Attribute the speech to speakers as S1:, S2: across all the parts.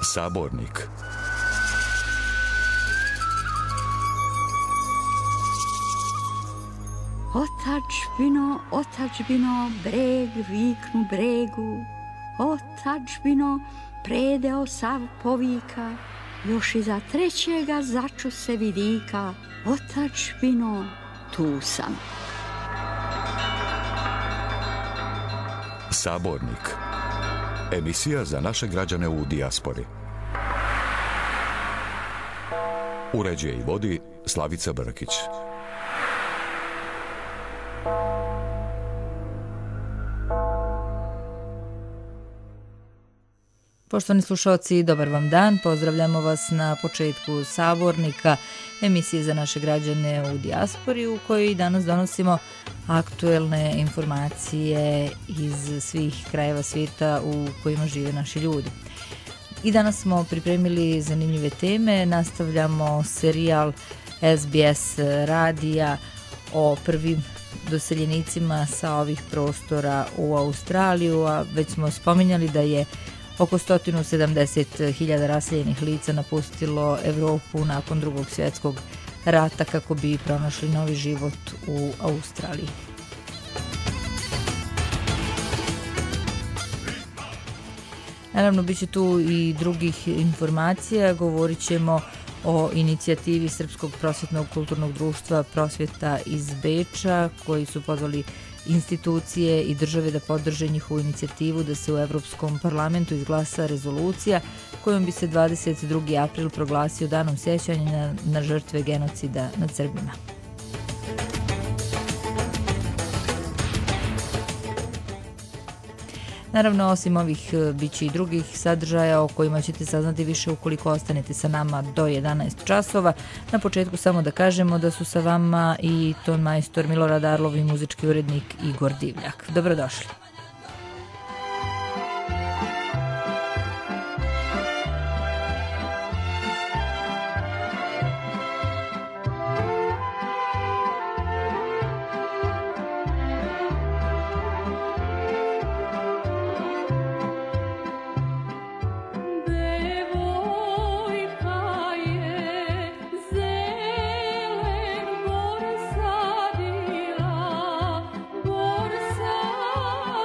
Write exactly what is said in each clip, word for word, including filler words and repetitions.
S1: Sabornik.
S2: Otadžbino, otadžbino, breg viknu bregu, otadžbino, predeo sav povika, još iza trećega začu se vidika, otadžbino, tu sam.
S1: Sabornik. Emisija za naše građane u dijaspori. Uređuje i vodi Slavica Brkić.
S3: Poštovani slušalci, dobar vam dan. Pozdravljamo vas na početku Sabornika, emisije za naše građane u dijaspori, u kojoj danas donosimo aktuelne informacije iz svih krajeva svijeta u kojima žive naši ljudi. I danas smo pripremili zanimljive teme. Nastavljamo serijal S B S radija o prvim doseljenicima sa ovih prostora u Australiju, a već smo spominjali da je oko sto sedamdeset hiljada raseljenih lica napustilo Evropu nakon drugog svjetskog rata kako bi pronašli novi život u Australiji. Naravno, bit će tu i drugih informacija. Govorit ćemo o inicijativi Srpskog prosvjetnog kulturnog društva Prosvjeta iz Beča, koji su pozvali institucije i države da podrže njihovu inicijativu da se u Evropskom parlamentu izglasa rezolucija kojom bi se dvadeset drugi april proglasio danom sjećanja na žrtve genocida nad Srbima. Naravno, osim ovih biće i drugih sadržaja o kojima ćete saznati više ukoliko ostanete sa nama do jedanaest časova. Na početku samo da kažemo da su sa vama i ton majstor Milorad Arlov i muzički urednik Igor Divljak. Dobrodošli.
S4: Borsadila, borsadila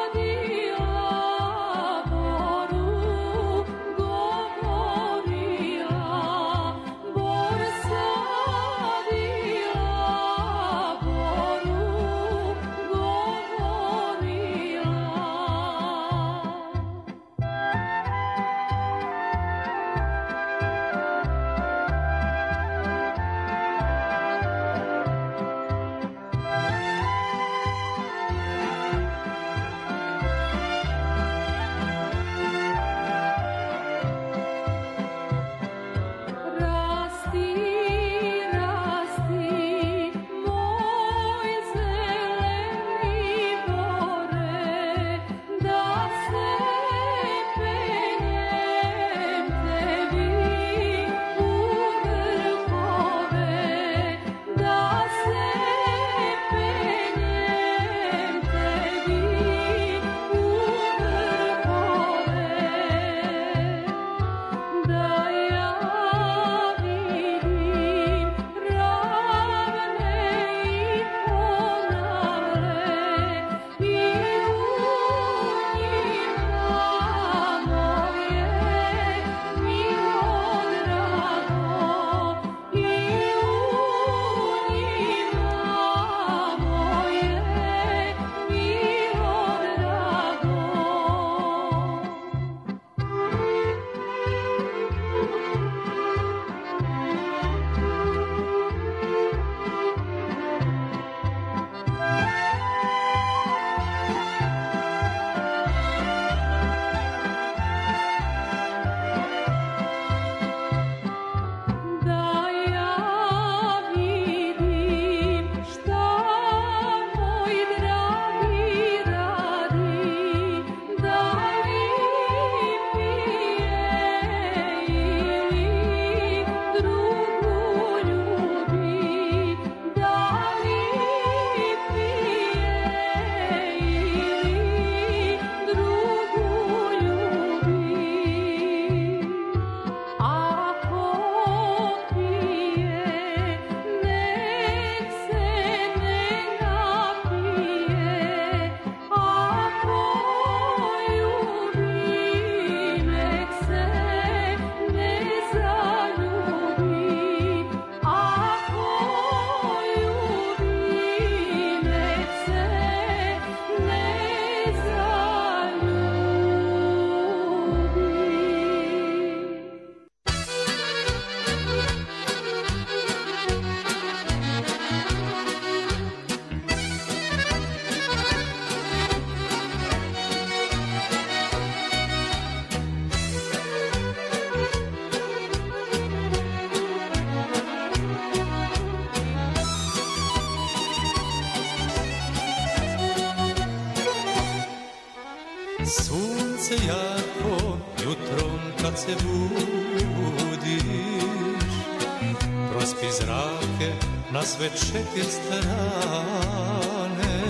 S4: se budiš, prospi zrake na sve četiri strane.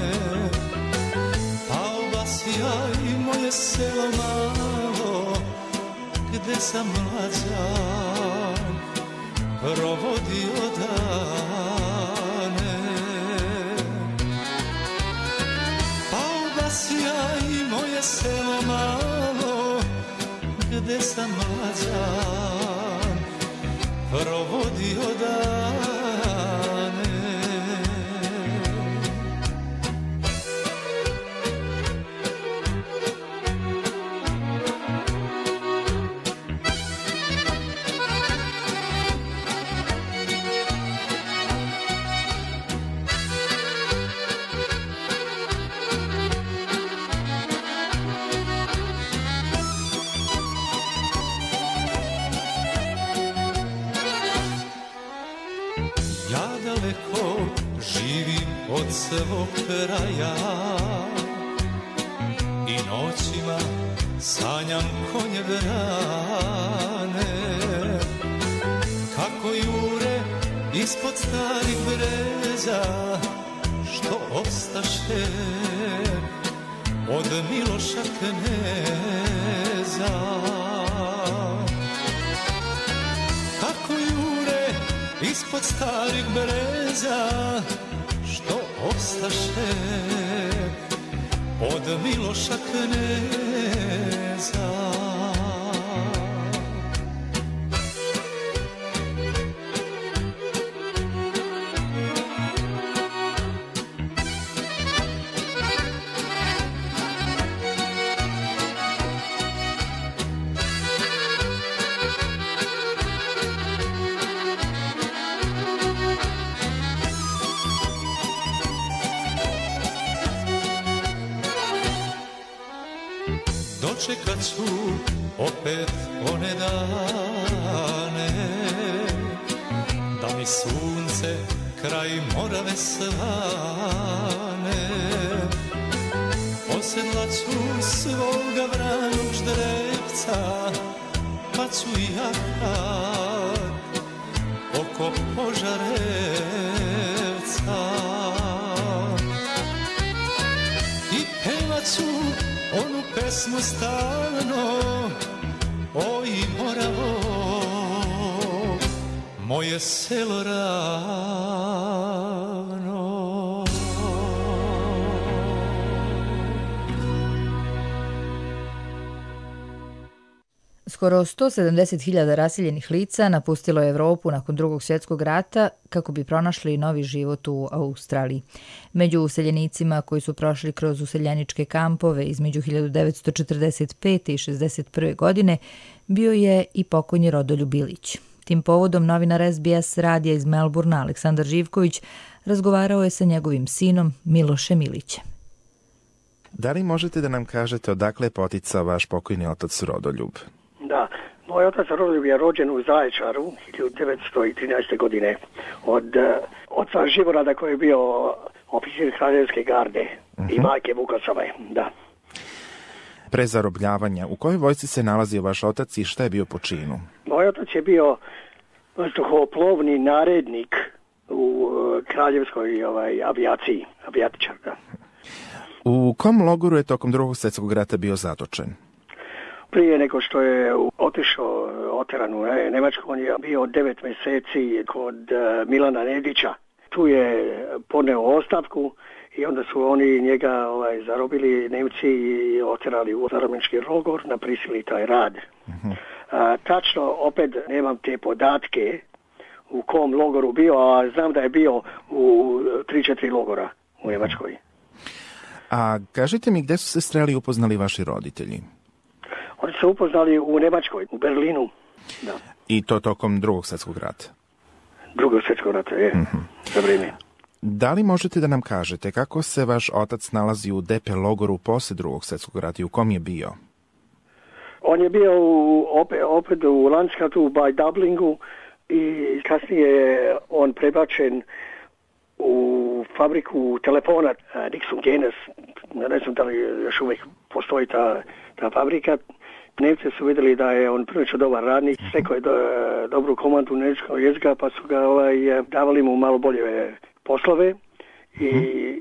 S4: Pao vas ja i moje selo malo, gde sam mlađan provodio dane. Pao vas ja i moje selo malo, gde sam mlađan provodio dane. Od svog kraja i noćima sanjam konje vrane, kako jure ispod starih breza, što ostaše od Miloša kneza. Kako jure ispod starih breza, što ostaše od Miloša kneza. Dočekat ću opet one dane, da mi sunce kraj Morave svane. Posedlat ću svoga vranog ždrevca, pa ću jahat oko Požarevca. I pevat ću onu pesmu stalno, oj Moravo, moje selo ravno.
S3: Skoro sto sedamdeset hiljada raseljenih lica napustilo je Evropu nakon drugog svjetskog rata kako bi pronašli novi život u Australiji. Među useljenicima koji su prošli kroz useljeničke kampove između hiljadu devetsto četrdeset pete i šezdeset prve. godine bio je i pokojni Rodoljub Ilić. Tim povodom novinar S B S radija iz Melburna Aleksandar Živković razgovarao je sa njegovim sinom Milošem Ilićem.
S5: Da li možete da nam kažete odakle je poticao vaš pokojni otac Rodoljub?
S6: Da, moj otac Rodoljub je rođen u Zaječaru hiljadu devetsto trinaeste. godine od uh, oca Živorada koji je bio oficir Kraljevske garde uh-huh. i majke Vukosove, da.
S5: Pre zarobljavanja, u kojoj vojsci se nalazio vaš otac i šta je bio po činu?
S6: Moj otac je bio vazduhoplovni narednik u uh, Kraljevskoj ovaj, avijaciji, avijatičar, da.
S5: U kom logoru je tokom drugog svjetskog rata bio zatočen?
S6: Prije nego što je otišao, oteran u Nemačku, on je bio devet mjeseci kod Milana Nedića. Tu je podneo ostavku i onda su oni njega ovaj, zarobili Nemci i oterali u zarobnički logor na prisili taj rad. Uh-huh. A, tačno, opet nemam te podatke u kom logoru bio, a znam da je bio u tri četiri logora u Njemačkoj.
S5: A kažite mi, gdje su se sreli i upoznali vaši roditelji?
S6: Oni su upoznali u Njemačkoj, u Berlinu. Da.
S5: I to tokom drugog svjetskog rata?
S6: Drugog svjetskog rata, je. Mm-hmm. Za vrijeme.
S5: Da li možete da nam kažete kako se vaš otac nalazi u D P logoru posle drugog svjetskog rata i u kom je bio?
S6: On je bio u, opet, opet u Landskatu by Dublingu i kasnije je on prebačen u fabriku telefona Dixon Guinness. Ne znam da li još uvijek postoji ta, ta fabrika. Nemci su vidjeli da je on prilično dobar radnik, stekao je do, dobru komandu njemačkog jezika, pa su ga ovaj, davali mu malo bolje poslove i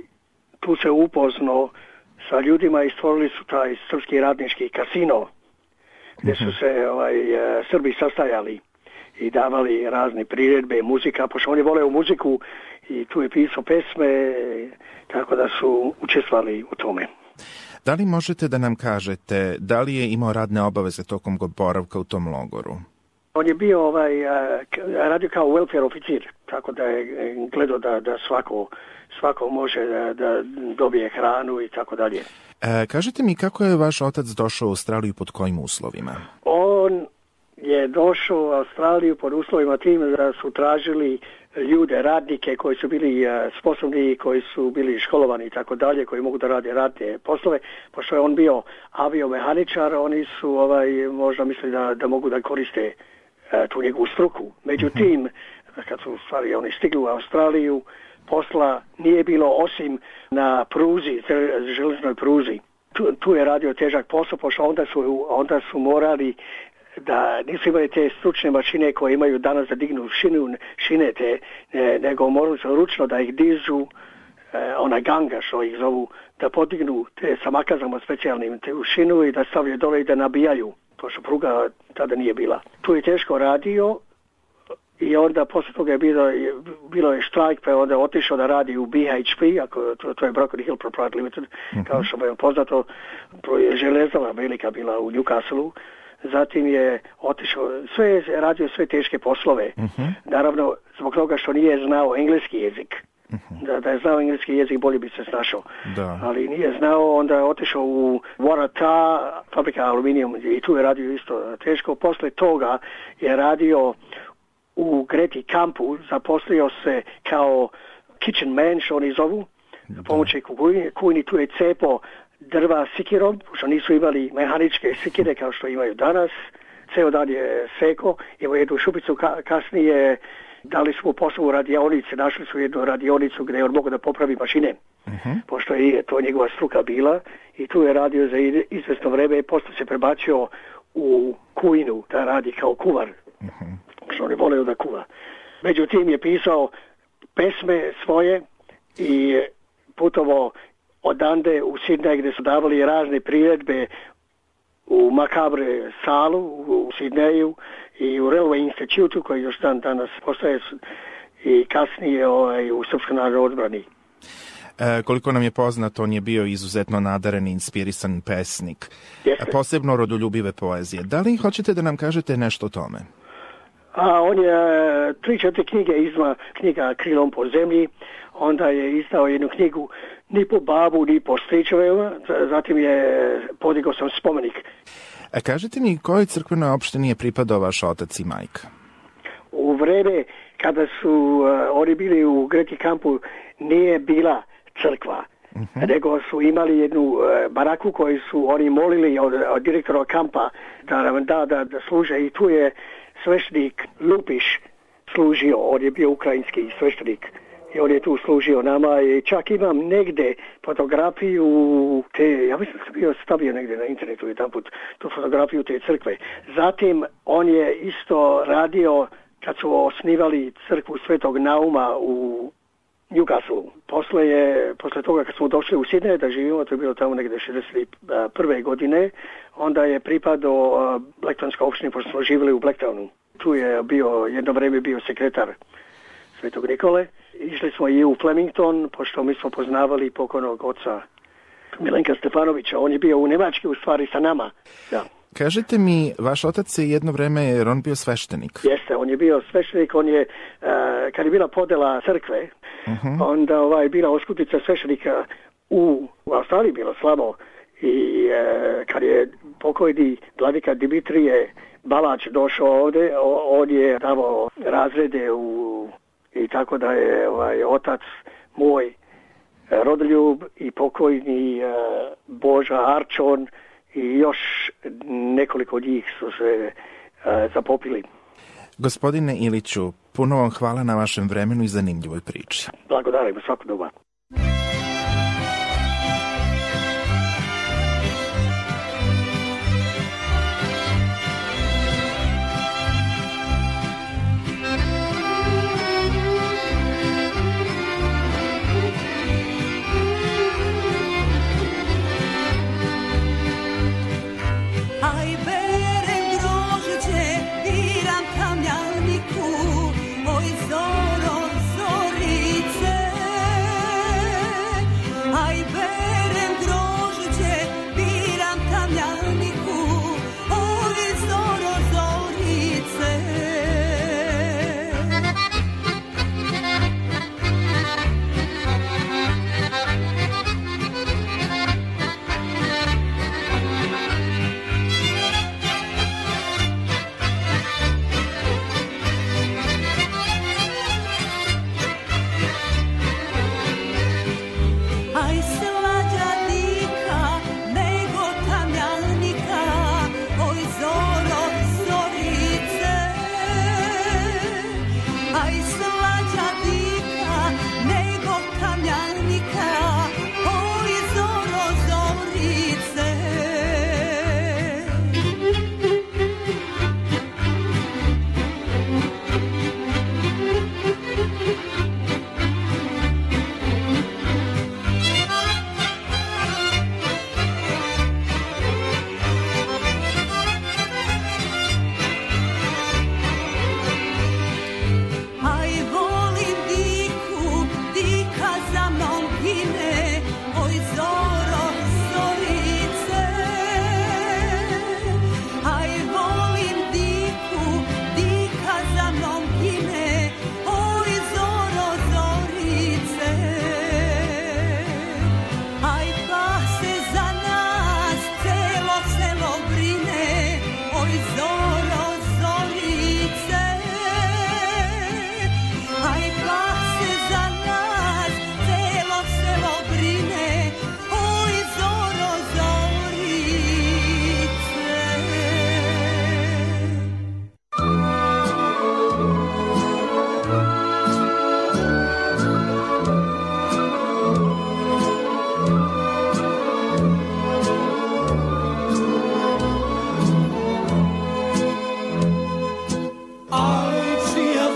S6: tu se upoznao sa ljudima i stvorili su taj srpski radnički kasino, gdje su se ovaj, Srbi sastajali i davali razne priredbe, muzika, pošto on je voleo muziku i tu je pisao pesme, tako da su učestvovali u tome.
S5: Da li možete da nam kažete da li je imao radne obaveze tokom boravka u tom logoru?
S6: On je bio ovaj, radio kao welfare oficir, tako da je gledao da, da svako, svako može da, da dobije hranu i tako dalje.
S5: E, kažete mi kako je vaš otac došao u Australiju, pod kojim uslovima?
S6: On je došao u Australiju pod uslovima tim da su tražili ljude, radnike koji su bili sposobni, koji su bili školovani i tako dalje, koji mogu da rade radne poslove. Pošto je on bio aviomehaničar, oni su ovaj, možda mislili da, da mogu da koriste tu njegovu struku. Međutim, kad su stvari oni stigli u Australiju, posla nije bilo osim na pruzi, željeznoj pruzi. Tu, tu je radio težak posao, pošto onda su, onda su morali da nisu imali te stručne mašine koje imaju danas da dignu šinu, šine te, ne, nego morali su ručno da ih dižu, eh, ona ganga što ih zovu, da podignu te sa makazama specijalnim te u šinu i da stavljaju dole i da nabijaju, pošto pruga tada nije bila. Tu je teško radio i onda posle toga je bilo, bilo je štrajk, pa je onda otišao da radi u B H P, ako, to, to je Broken Hill Proprietary Limited, mm-hmm. kao što je poznato, železara velika bila u Newcastle. Zatim je otišao, sve je radio sve teške poslove. Uh-huh. Naravno, zbog toga što nije znao engleski jezik. Uh-huh. Da, da je znao engleski jezik, bolje bi se snašao. Da. Ali nije znao, onda je otišao u Waratah, fabrika aluminijum, i tu je radio isto teško. Posle toga je radio u Greti kampu, zaposlio se kao kitchen man, što oni zovu, pomoći kujni, kujni tu je cepo drva sikirom, što nisu imali mehaničke sikire kao što imaju danas. Ceo dan je seko, imao jednu šupicu, ka, kasnije dali su mu posao u radionice, našli su jednu radionicu gdje je on mogao da popravi mašine, uh-huh. pošto je to njegova struka bila, i tu je radio za izvesno vreme, posle se prebacio u kujnu da radi kao kuvar, uh-huh. što on je voleo da kuva. Međutim je pisao pesme svoje i putovao odande u Sidney gdje su davali razne priredbe u Macabre salu u Sidneju i u Railway Institute koji još dan danas postoje i kasnije ovaj, u Srpskoj narodnoj odbrani.
S5: E, koliko nam je poznato, on je bio izuzetno nadaren i inspirisan pesnik, Jeste. posebno rodoljubive poezije. Da li hoćete da nam kažete nešto o tome?
S6: A on je tri, četiri knjige izma, knjiga Krilom po zemlji, onda je izdao jednu knjigu ni po babu, ni po stričevima, zatim je podigao sam spomenik.
S5: A kažete mi, kojoj crkvenoj opštini je pripadao vaš otac i majka?
S6: U vreme kada su uh, oni bili u Greti kampu nije bila crkva, uh-huh. nego su imali jednu uh, baraku koju su oni molili od, od direktora kampa da nam da, da, da služe, i tu je sveštenik Lupiš služio, on je bio ukrajinski sveštenik. I on je tu služio nama i čak imam negde fotografiju te, ja mislim da sam bio stavio negde na internetu jedan put tu fotografiju te crkve. Zatim on je isto radio kad su osnivali crkvu Svetog Nauma u Newcastle. Posle, je, posle toga kad smo došli u Sidney da živimo, to je bilo tamo negde šezdeset prve godine, onda je pripadao Blacktownskoj opštini, pošto smo živjeli u Blacktownu. Tu je bio, jedno vreme bio sekretar Svetog Nikole. Išli smo i u Flemington, pošto mi smo poznavali pokojnog oca Milenka Stefanovića. On je bio u Nemački u stvari sa nama. Da.
S5: Kažete mi, vaš otac je jedno vreme, jer on bio sveštenik.
S6: Jeste, on je bio sveštenik, on je, uh, kad je bila podela crkve, uh-huh. onda ovaj, bila oskutica sveštenika u, u Australiji, bilo slabo. I uh, kad je pokojni vladika Dimitrije Balač došao ovde, on je davao razrede u, i tako da je ovaj, otac moj rodoljub i pokojni uh, Boža Arčon i još nekoliko od njih su se uh, zapopili.
S5: Gospodine Iliću, puno vam hvala na vašem vremenu i zanimljivoj priči.
S6: Blagodarim, svako doba.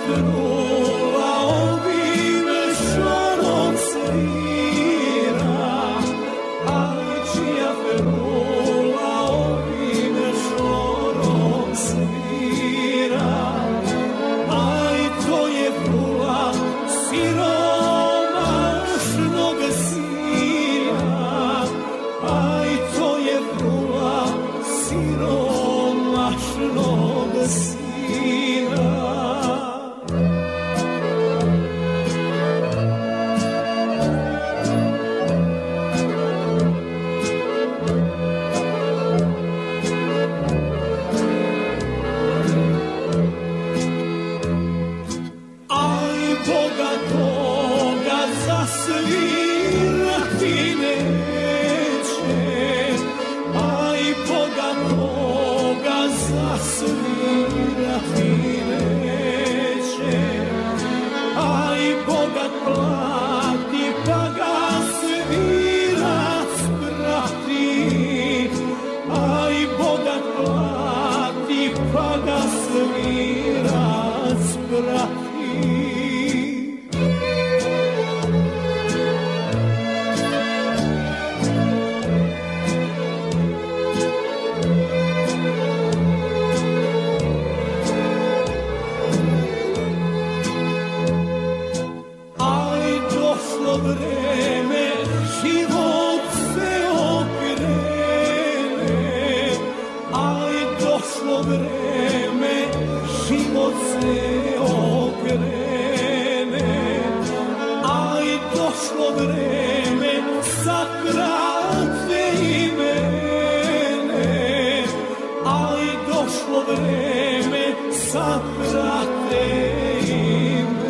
S4: frula ovim šorom svira, aj čija frula ovim šorom svira, aj to je frula siromašnog sina, aj to je frula siromašnog sina. Aj bogatoga zasvirati neće, aj bogatoga zasvirati neće, aj bogat plati pa ga svirac prati, aj bogat plati pa ga svirac prati. Aj došlo vreme, život se okrene, aj došlo vreme, život se okrene, aj došlo vreme, sakrate i mene, aj došlo vreme, sakrate i mene.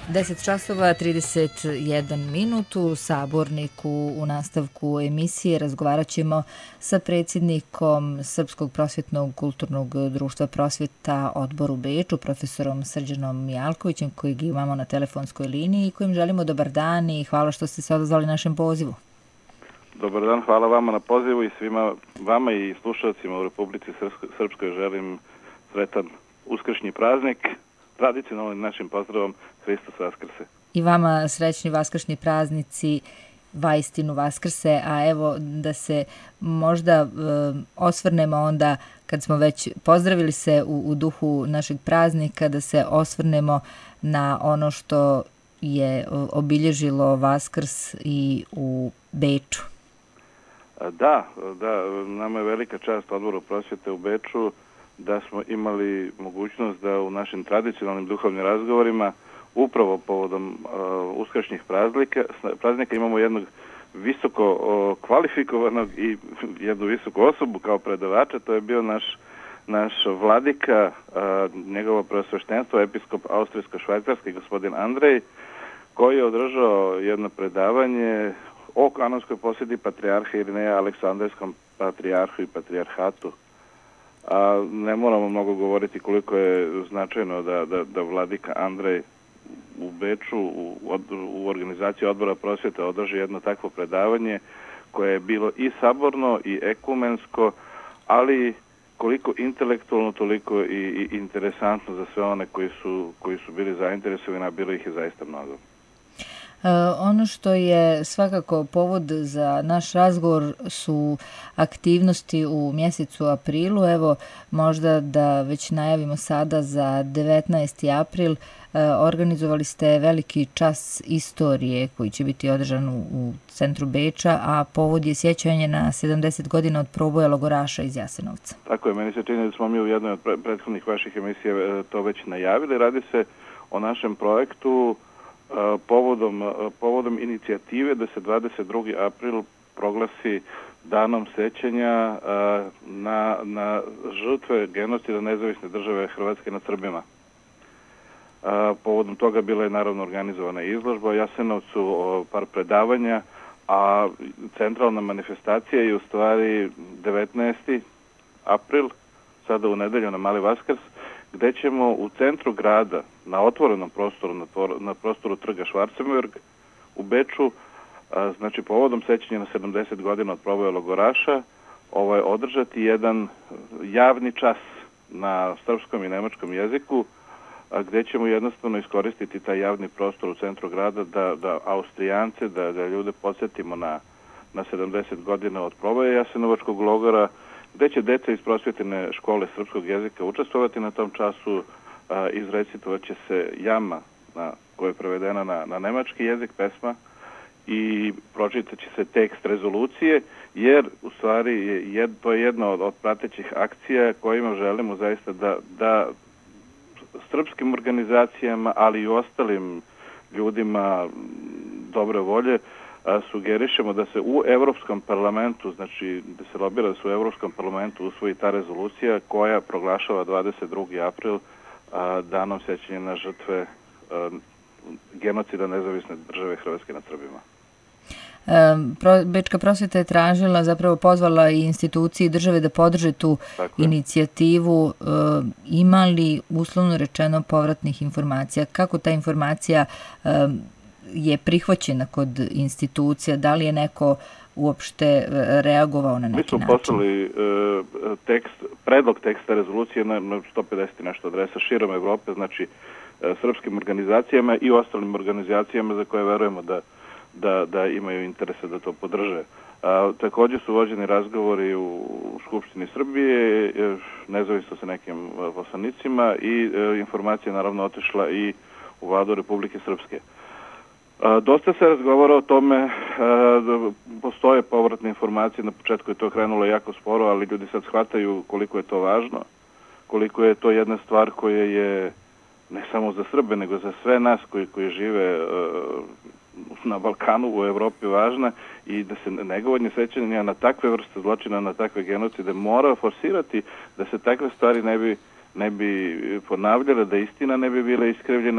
S3: deset časova trideset jedan minut. U Saborniku u nastavku emisije razgovarat ćemo sa predsjednikom Srpskog prosvjetnog kulturnog društva Prosvjeta Odbor u Beču, profesorom Srđanom Mijalkovićem, kojeg imamo na telefonskoj liniji i kojim želimo dobar dan i hvala što ste se odazvali našem pozivu.
S7: Dobar dan, hvala vama na pozivu i svima vama i slušalcima u Republici Srpskoj želim sretan uskršnji praznik. Tradicionalnim našim pozdravom Hristos Vaskrse.
S3: I vama srećni vaskršnji praznici, vaistinu Vaskrse, a evo da se možda e, osvrnemo onda, kad smo već pozdravili se u, u duhu našeg praznika, da se osvrnemo na ono što je obilježilo Vaskrs i u Beču.
S7: Da, da, nama je velika čast Odboru prosvjete u Beču da smo imali mogućnost da u našim tradicionalnim duhovnim razgovorima upravo povodom uh, uskršnjih praznika, praznika imamo jednog visoko uh, kvalifikovanog i jednu visoku osobu kao predavača. To je bio naš, naš vladika, uh, njegovo preosveštenstvo, episkop austrijsko-švajcarski gospodin Andrej, koji je održao jedno predavanje o kanonskoj posjeti patrijarha Irineja Aleksandrijskom patrijarhu i patrijarhatu. A ne moramo mnogo govoriti koliko je značajno da, da, da vladika Andrej u Beču u, u organizaciji Odbora prosvjete održi jedno takvo predavanje koje je bilo i saborno i ekumensko, ali koliko intelektualno, toliko i, i interesantno za sve one koji su, koji su bili zainteresovani, a bilo ih je zaista mnogo.
S3: Ono što je svakako povod za naš razgovor su aktivnosti u mjesecu aprilu. Evo, možda da već najavimo sada za devetnaesti april. Organizovali ste veliki čas istorije koji će biti održan u centru Beča, a povod je sjećanje na sedamdeset godina od proboja logoraša iz Jasenovca.
S7: Tako je, meni se čini da smo mi u jednoj od prethodnih vaših emisija to već najavili. Radi se o našem projektu Povodom, povodom inicijative da se dvadeset drugi april proglasi danom sećanja na, na žrtve genocida Nezavisne države Hrvatske nad Srbima. Povodom toga bila je naravno organizovana izložba o Jasenovcu, par predavanja, a centralna manifestacija je u stvari devetnaesti april, sada u nedelju na Mali Vaskrs, gde ćemo u centru grada, na otvorenom prostoru, na, tvor, na prostoru trga Schwarzenberg u Beču, a, znači povodom sećanja na sedamdeset godina od proboja logoraša, ovaj, održati jedan javni čas na srpskom i nemačkom jeziku, a, gde ćemo jednostavno iskoristiti taj javni prostor u centru grada da, da Austrijance, da, da ljude podsjetimo na, na sedamdeset godina od proboja jasenovačkog logora, gde će deca iz prosvjetene škole srpskog jezika učestvovati na tom času. Izrecitovat će se jama na, koja je prevedena na, na nemački jezik, pesma, i pročitat će se tekst rezolucije, jer u stvari je, jed, to je jedna od, od pratećih akcija kojima želimo zaista da, da srpskim organizacijama, ali i ostalim ljudima dobre volje a, sugerišemo da se u Evropskom parlamentu, znači da se lobira da se u Evropskom parlamentu usvoji ta rezolucija koja proglašava dvadeset drugi april a, danom sećanja na žrtve a, genocida Nezavisne države Hrvatske nad Srbima.
S3: E, Bečka prosvjeta je tražila, zapravo pozvala i institucije i države da podrže tu inicijativu. E, ima li uslovno rečeno povratnih informacija? Kako ta informacija e, je prihvaćena kod institucija? Da li je neko uopšte reagovao na neki način?
S7: Mi smo poslali e, tekst, predlog teksta rezolucije na, na sto pedeset nešto adresa širom Evrope, znači e, srpskim organizacijama i ostalim organizacijama za koje verujemo da, da, da imaju interese da to podrže. A, također su vođeni razgovori u, u Skupštini Srbije, e, nezavisno sa nekim poslanicima, i e, informacija naravno otišla i u Vladu Republike Srpske. A, dosta se razgovara o tome, a, da postoje povratne informacije, na početku je to krenulo jako sporo, ali ljudi sad shvataju koliko je to važno, koliko je to jedna stvar koja je ne samo za Srbe, nego za sve nas koji, koji žive a, na Balkanu, u Evropi važna, i da se negovanje sećanja na takve vrste zločina, na takve genocide mora forsirati, da se takve stvari ne bi ne bi ponavljala, da istina ne bi bila iskrivljena,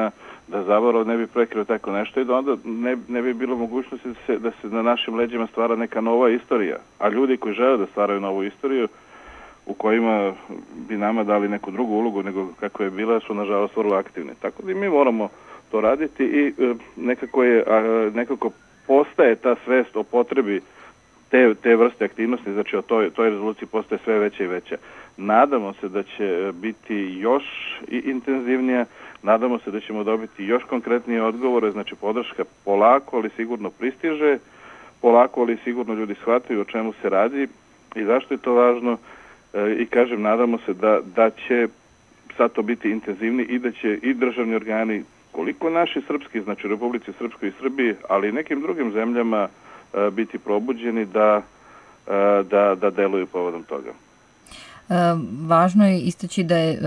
S7: da zaborav ne bi prekrio tako nešto i da onda ne, ne bi bilo mogućnosti da se, da se na našim leđima stvara neka nova istorija. A ljudi koji žele da stvaraju novu istoriju, u kojima bi nama dali neku drugu ulogu nego kako je bila, su nažalost vrlo aktivni. Tako da i mi moramo to raditi i nekako, je, nekako postaje ta svest o potrebi te, te vrste aktivnosti, znači o toj, toj rezoluciji postaje sve veća i veća. Nadamo se da će biti još i intenzivnija, nadamo se da ćemo dobiti još konkretnije odgovore, znači podrška polako, ali sigurno pristiže, polako, ali sigurno ljudi shvataju o čemu se radi i zašto je to važno. I kažem, nadamo se da, da će sad to biti intenzivni i da će i državni organi, koliko naši srpski, znači u Republici Srpskoj i Srbiji, ali i nekim drugim zemljama biti probuđeni da, da, da deluju povodom toga.
S3: Važno je istaći da je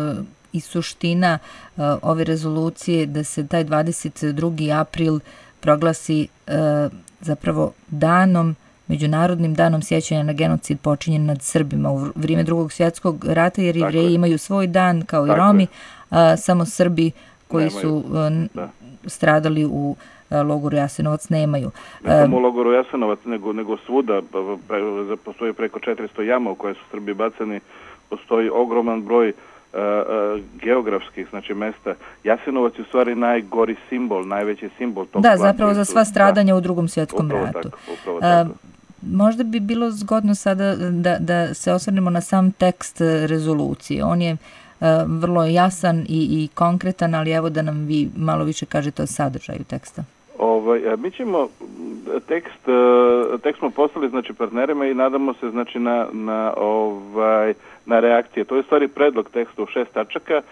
S3: i suština ove rezolucije da se taj dvadeset drugi april proglasi zapravo danom, Međunarodnim danom sjećanja na genocid počinjen nad Srbima u vrijeme Drugog svjetskog rata, jer Jevreji imaju svoj dan kao i Romi, a samo Srbi koji nemaju. su da. stradali u logoru Jasenovac nemaju.
S7: Ne samo u logoru Jasenovac, nego, nego svuda. Postoji preko četiristo jama u koje su Srbi bacani, postoji ogroman broj Uh, uh, geografskih, znači mesta. Jasenovac je u stvari najgori simbol, najveći simbol tog.
S3: Da, zapravo za sva stradanja da. u Drugom svjetskom upravo ratu. Tako, upravo tako. Uh, možda bi bilo zgodno sada da, da se osvrnemo na sam tekst rezolucije. On je uh, vrlo jasan i, i konkretan, ali evo da nam vi malo više kažete o sadržaju teksta.
S7: Ovaj, mi ćemo tekst, tekst smo poslali znači partnerima i nadamo se znači na, na, ovaj, na reakcije. To je stvari predlog teksta u šest tačaka,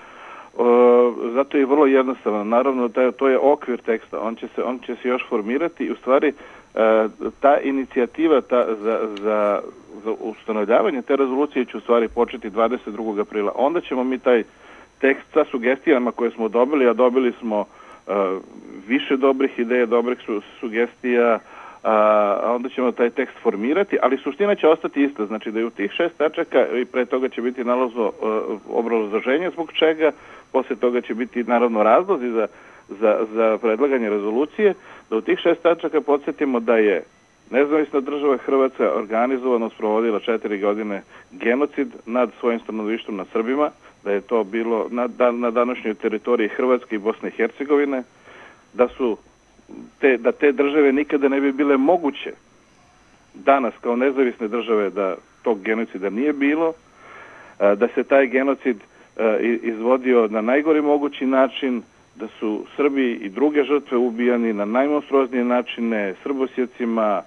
S7: zato je vrlo jednostavan. Naravno, taj, to je okvir teksta, on će se, on će se još formirati i u stvari ta inicijativa ta, za, za, za ustanovljavanje te rezolucije će u stvari početi dvadeset drugog aprila. Onda ćemo mi taj tekst sa sugestijama koje smo dobili, a dobili smo Uh, više dobrih ideja, dobrih su, sugestija, uh, a onda ćemo taj tekst formirati, ali suština će ostati ista, znači da je u tih šest tačaka i pre toga će biti nalazno uh, obrazloženje zbog čega, posle toga će biti naravno razlozi za, za, za predlaganje rezolucije, da u tih šest tačaka podsjetimo da je nezavisna država Hrvatska organizovano sprovodila četiri godine genocid nad svojim stanovništvom, nad Srbima, da je to bilo na, na današnjoj teritoriji Hrvatske i Bosne i Hercegovine, da su te, da te države nikada ne bi bile moguće danas kao nezavisne države, da tog genocida nije bilo, da se taj genocid izvodio na najgori mogući način, da su Srbi i druge žrtve ubijani na najmonstruoznije načine, srbosjecima,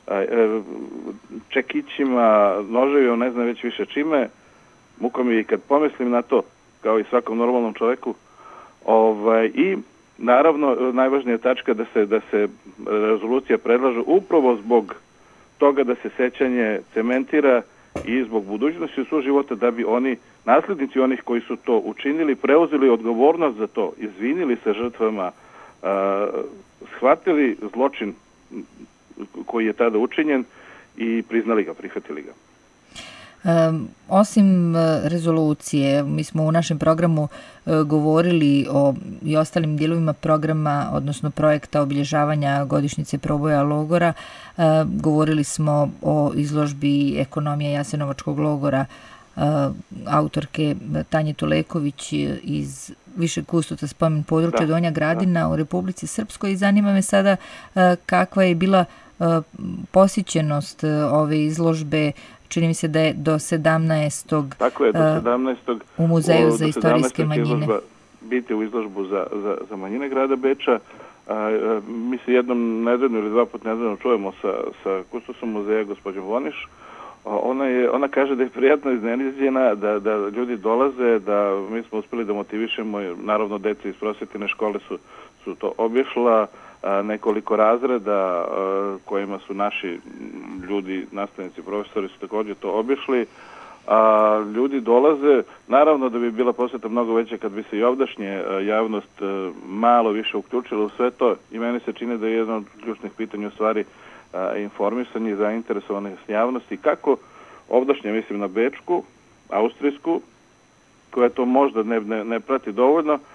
S7: čekićima, noževima, ne znam već više čime. Muko mi i kad pomislim na to, kao i svakom normalnom čoveku. Ovaj, I naravno najvažnija tačka da se, da se rezolucija predlaže upravo zbog toga da se sećanje cementira i zbog budućnosti suživota, da bi oni, nasljednici onih koji su to učinili, preuzeli odgovornost za to, izvinili se žrtvama, uh, shvatili zločin koji je tada učinjen i priznali ga, prihvatili ga.
S3: Um, osim uh, rezolucije, mi smo u našem programu uh, govorili o i ostalim dijelovima programa, odnosno projekta obilježavanja godišnjice proboja logora. Uh, govorili smo o izložbi Ekonomija Jasenovačkog logora uh, autorke Tanje Tuleković iz Višeg Kustosa spomen područja da, Donja Gradina da. u Republici Srpskoj. I zanima me sada uh, kakva je bila uh, posjećenost uh, ove izložbe. Čini mi se da je do sedamnaestog
S7: Tako je, do sedamnaestog
S3: u Muzeju za istorijske manjine.
S7: Biti u izložbu za, za, za manjine grada Beča. A, a, mi se jednom nedeljno ili dva put nedeljno čujemo sa, sa kustosom muzeja, gospođom Voniš. A, ona, je, ona kaže da je prijatno iznenađena, da, da ljudi dolaze, da mi smo uspeli da motivišemo, naravno deca iz prosvjetne škole su, su to obješla, nekoliko razreda kojima su naši ljudi, nastavnici, profesori su također to obišli, a ljudi dolaze, naravno da bi bila posjeta mnogo veća kad bi se i ovdašnje javnost malo više uključila u sve to i meni se čini da je jedno od ključnih pitanja u stvari informisanje i zainteresovanost javnosti, kako ovdašnje, mislim na Bečku, austrijsku, koja to možda ne, ne, ne prati dovoljno,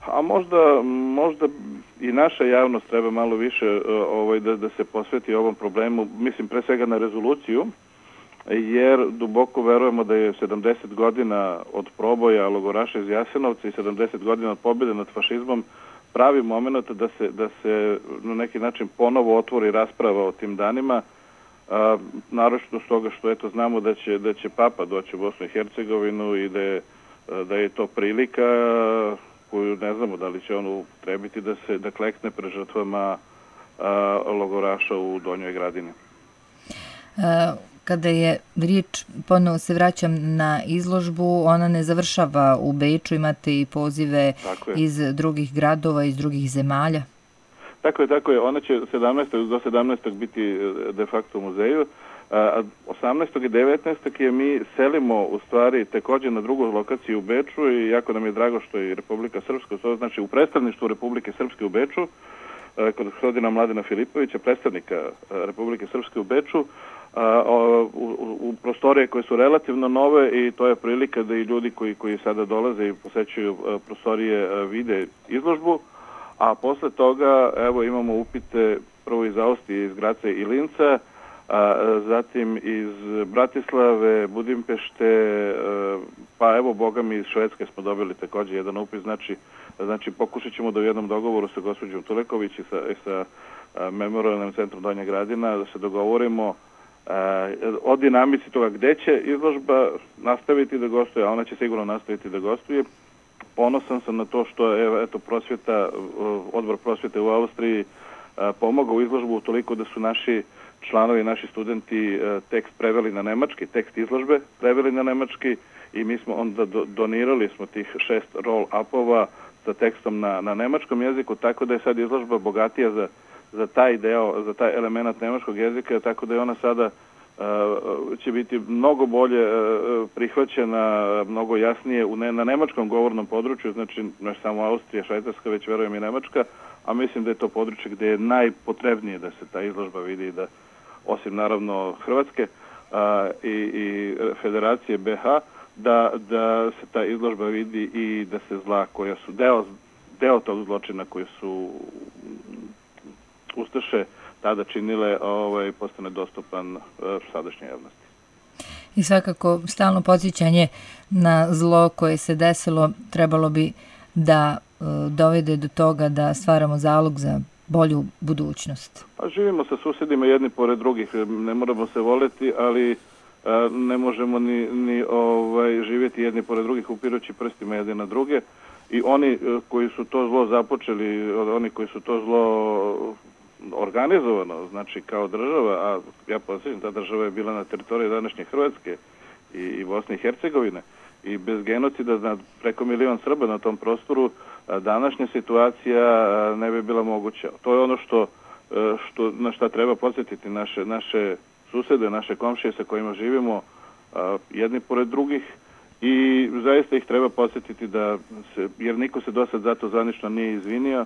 S7: A možda, možda i naša javnost treba malo više ovaj, da, da se posveti ovom problemu, mislim pre svega na rezoluciju, jer duboko verujemo da je sedamdeset godina od proboja logoraša iz Jasenovca i sedamdeset godina od pobjede nad fašizmom pravi moment da se, da se na neki način ponovo otvori rasprava o tim danima, a, naročito s toga što eto znamo da će, da će Papa doći u Bosnu i Hercegovinu i da je, da je to prilika koju ne znamo da li će on upotrebiti da se da klekne pred žrtvama a, logoraša u Donjoj Gradini.
S3: Uh... Kada je riječ, ponovo se vraćam na izložbu, ona ne završava u Beču, imate i pozive iz drugih gradova, iz drugih zemalja.
S7: Tako je, tako je. Ona će sedamnaestog do sedamnaestog biti de facto u muzeju, a osamnaestog i devetnaestog je mi selimo u stvari također na drugu lokaciju u Beču i jako nam je drago što je Republika Srpska, to znači u predstavništvu Republike Srpske u Beču, kod gospodina Mladena Filipovića, predstavnika Republike Srpske u Beču, U, u, u prostorije koje su relativno nove i to je prilika da i ljudi koji, koji sada dolaze i posećuju prostorije vide izložbu, a posle toga evo imamo upite prvo iz Austrije, iz Graca i Linca, a, zatim iz Bratislave, Budimpešte, a, pa evo boga mi iz Švedske smo dobili također jedan upis, znači, znači pokušat ćemo da u jednom dogovoru sa gospođom Tuleković i sa, i sa Memorijalnim centrom Donja Gradina da se dogovorimo o dinamici toga gde će izložba nastaviti da gostuje, a ona će sigurno nastaviti da gostuje. Ponosan sam na to što je eto, prosvjeta, odbor prosvjete u Austriji pomogao u izložbu toliko da su naši članovi, naši studenti tekst preveli na nemački, tekst izložbe preveli na nemački i mi smo onda do, donirali smo tih šest roll-upova sa tekstom na, na nemačkom jeziku, tako da je sad izložba bogatija za za taj deo, za taj element nemačkog jezika, tako da je ona sada uh, će biti mnogo bolje uh, prihvaćena, mnogo jasnije u ne, na nemačkom govornom području, znači ne samo Austrija, Švajcarska, već verujem i Nemačka, a mislim da je to područje gdje je najpotrebnije da se ta izložba vidi, da osim naravno Hrvatske uh, i, i Federacije B H, da, da se ta izložba vidi i da se zla koja su deo, deo tog zločina koji su Ustaše tada činile, ovaj, postane dostupan uh, sadašnjoj javnosti.
S3: I svakako stalno podsjećanje na zlo koje se desilo trebalo bi da uh, dovede do toga da stvaramo zalog za bolju budućnost.
S7: Pa živimo sa susjedima jedni pored drugih, ne moramo se voleti, ali uh, ne možemo ni, ni ovaj, živjeti jedni pored drugih upirući prstima jedni na druge. I oni uh, koji su to zlo započeli, oni koji su to zlo organizovano, znači kao država, a ja podsjećam, ta država je bila na teritoriji današnje Hrvatske i, i Bosne i Hercegovine i bez genocida nad preko milion Srba na tom prostoru a, današnja situacija a, ne bi bila moguća. To je ono što, a, što na šta treba podsjetiti naše, naše susede, naše komšije sa kojima živimo a, jedni pored drugih i zaista ih treba podsjetiti da se, jer niko se do sad zato zvanično nije izvinio,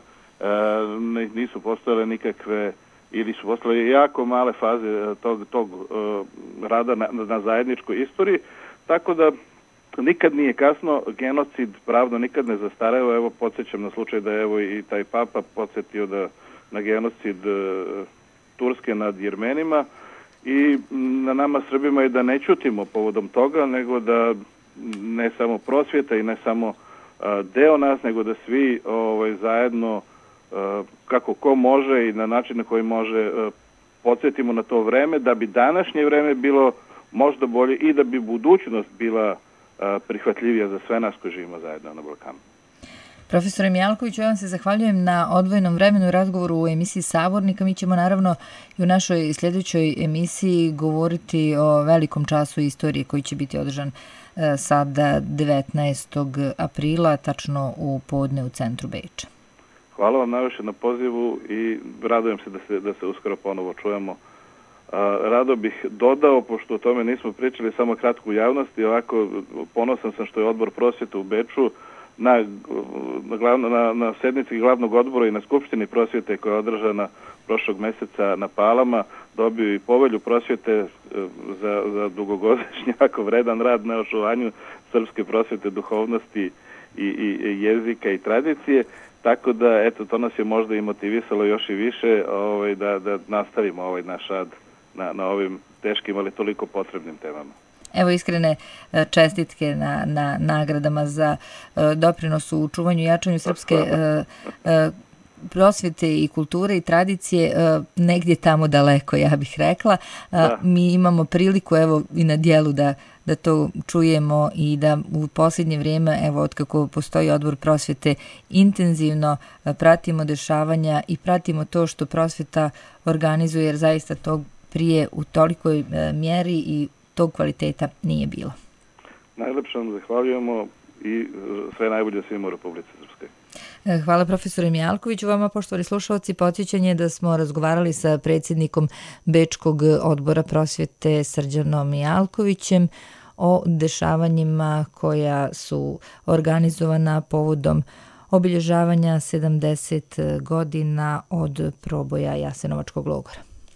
S7: E, nisu postojale nikakve ili su postojale jako male faze tog, tog uh, rada na, na zajedničkoj istoriji, tako da nikad nije kasno, genocid pravno nikad ne zastareva. Evo podsjećam na slučaj da je evo i taj Papa podsjetio da na genocid uh, Turske nad Jermenima i na nama Srbima je da ne ćutimo povodom toga, nego da ne samo prosvjeta i ne samo uh, deo nas, nego da svi ovaj, zajedno kako ko može i na način na koji može podsjetimo na to vreme, da bi današnje vreme bilo možda bolje i da bi budućnost bila prihvatljivija za sve nas koji živimo zajedno na Balkanu.
S3: Profesore Mijalkoviću, ja vam se zahvaljujem na odvojenom vremenu i razgovoru u emisiji Sabornika. Mi ćemo naravno i u našoj sljedećoj emisiji govoriti o velikom času istorije koji će biti održan sada devetnaestog aprila, tačno u podne u centru Beča.
S7: Hvala vam najviše na pozivu i radujem se da se, da se uskoro ponovo čujemo. A, rado bih dodao, pošto o tome nismo pričali, samo kratku javnosti, ovako ponosan sam što je odbor prosvjete u Beču na, na, na, na sednici glavnog odbora i na skupštini prosvjete koja je održana prošlog mjeseca na Palama dobio i povelju prosvjete za, za dugogodišnji jako vredan rad na očuvanju srpske prosvjete, duhovnosti i, i jezika i tradicije, tako da eto to nas je možda i motivisalo još i više ovaj, da, da nastavimo ovaj naš rad na, na ovim teškim, ali toliko potrebnim temama.
S3: Evo iskrene čestitke na, na nagradama za doprinos u čuvanju i jačanju srpske prosvete i kulture i tradicije negdje tamo daleko, ja bih rekla. Da. Mi imamo priliku evo i na dijelu da, da to čujemo i da u posljednje vrijeme, evo otkako postoji odbor prosvete, intenzivno pratimo dešavanja i pratimo to što prosveta organizuje, jer zaista tog prije u tolikoj mjeri i tog kvaliteta nije bilo.
S7: Najlepše vam zahvaljujemo i sve najbolje svima u Republici Srpskoj.
S3: Hvala profesore Mijalkoviću. Vama, poštovani slušalci, podsjećanje da smo razgovarali sa predsjednikom Bečkog odbora prosvjete Srđanom Mijalkovićem o dešavanjima koja su organizovana povodom obilježavanja sedamdeset godina od proboja Jasenovačkog logora.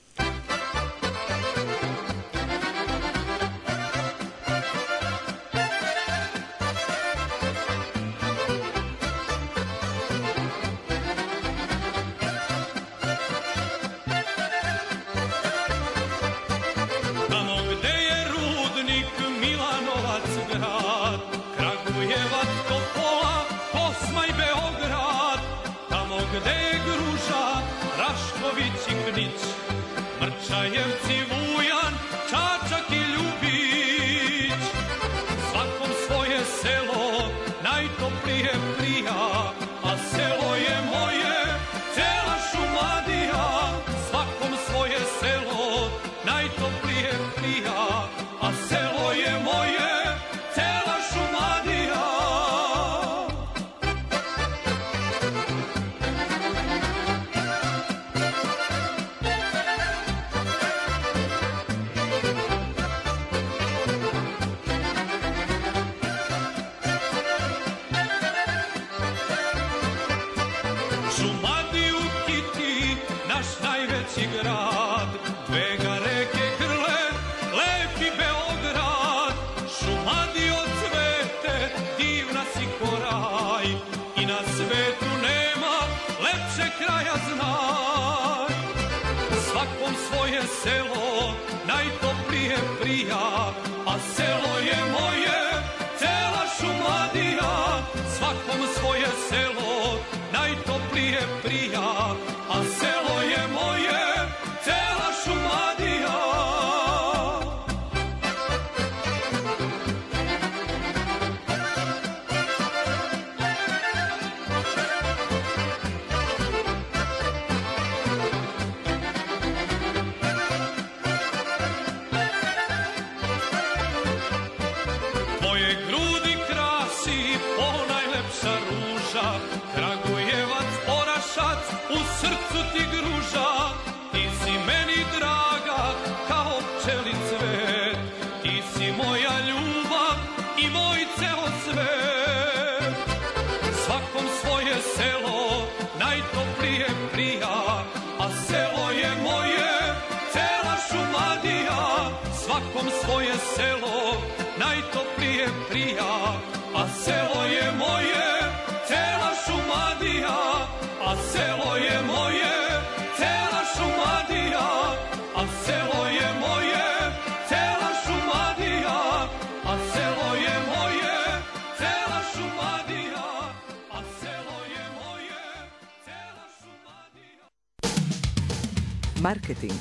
S8: Marketing.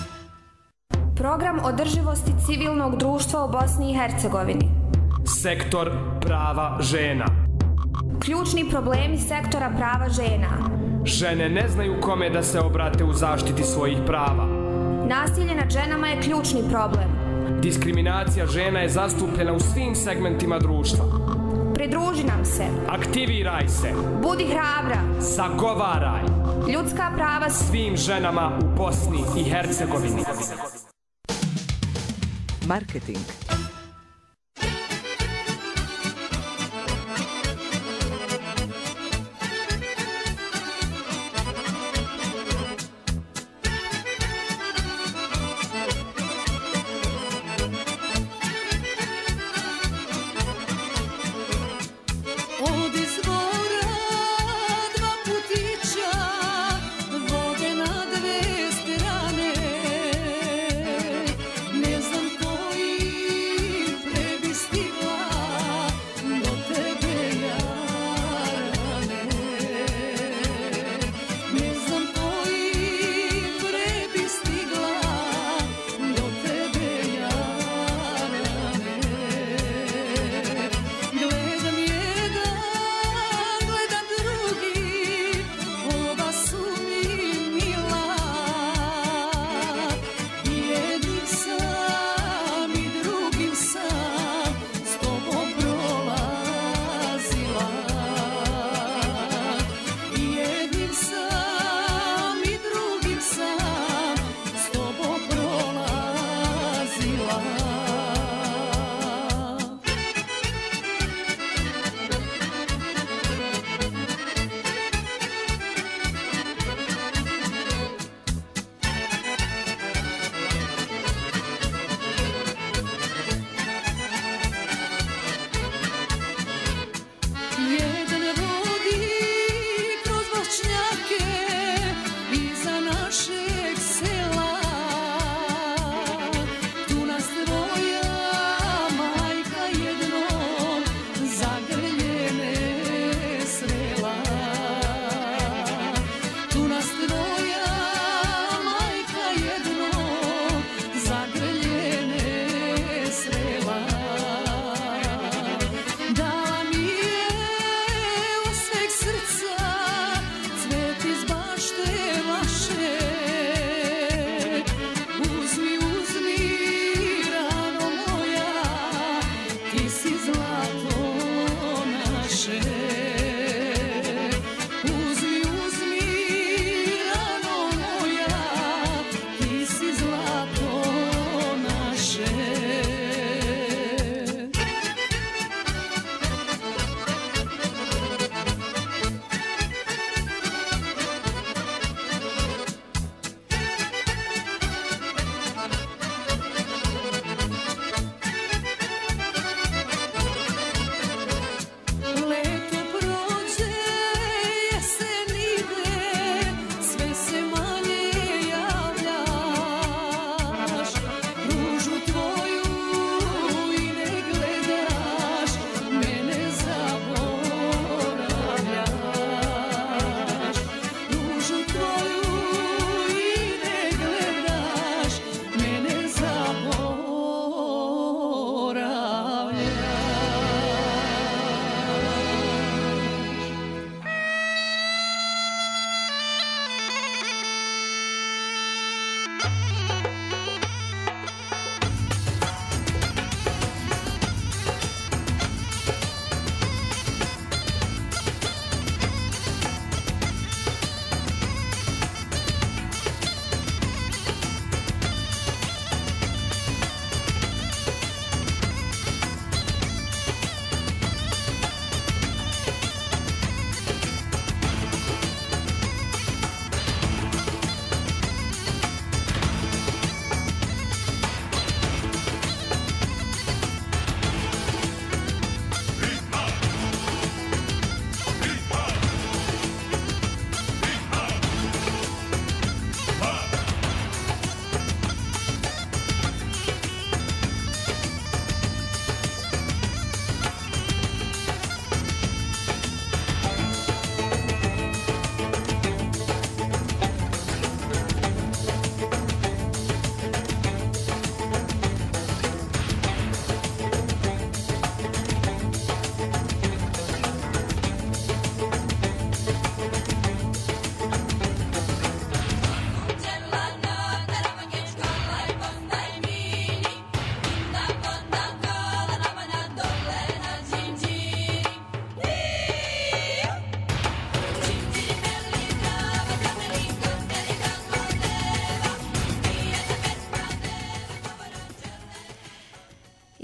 S9: Program održivosti civilnog društva u Bosni i Hercegovini.
S10: Sektor prava žena.
S9: Ključni problemi sektora prava žena.
S10: Žene ne znaju kome da se obrate u zaštiti svojih prava.
S9: Nasilje nad ženama je ključni problem.
S10: Diskriminacija žena je zastupljena u svim segmentima društva.
S9: Pridruži nam se.
S10: Aktiviraj se.
S9: Budi hrabra.
S10: Zagovaraj.
S9: Ljudska prava
S10: svim ženama u Bosni i Hercegovini.
S8: Marketing.
S4: Od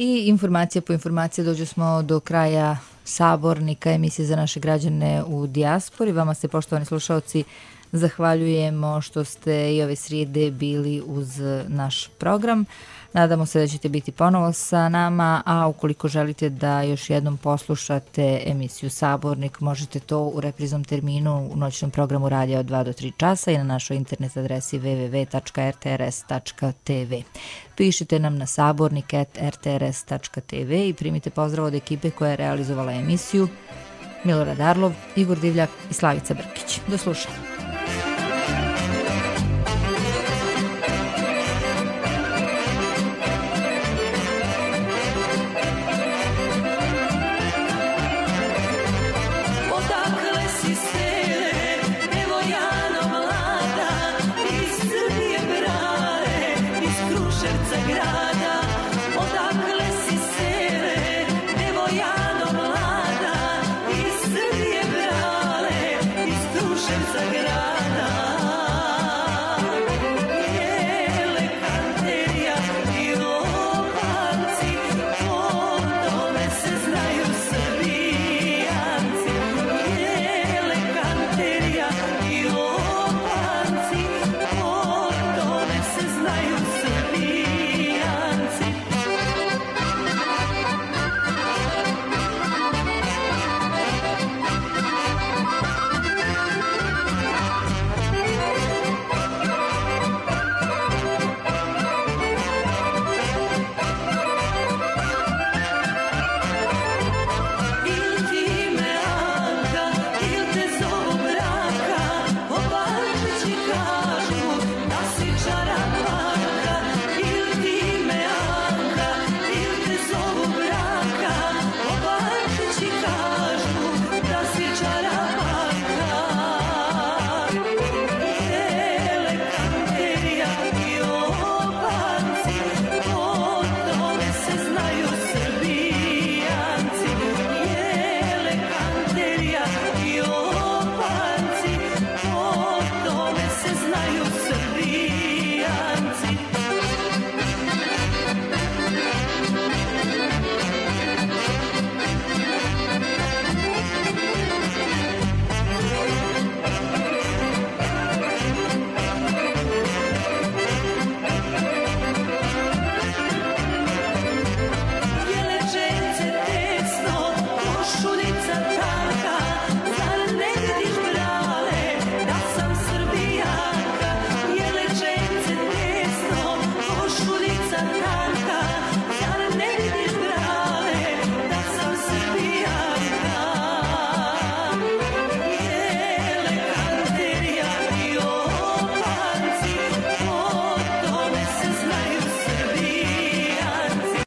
S3: I informacija po informacija dođu smo do kraja sabornika emisije za naše građane u dijaspori. Vama se, poštovani slušalci, zahvaljujemo što ste i ove srijede bili uz naš program. Nadamo se da ćete biti ponovo sa nama, a ukoliko želite da još jednom poslušate emisiju Sabornik, možete to u repriznom terminu u noćnom programu radija od dva do tri časa i na našoj internet adresi w w w tačka r t r s tačka t v. Pišite nam na sabornik at r t r s tačka t v i primite pozdrav od ekipe koja je realizovala emisiju: Milorad Arlov, Igor Divljak i Slavica Brkić. Do slušanja.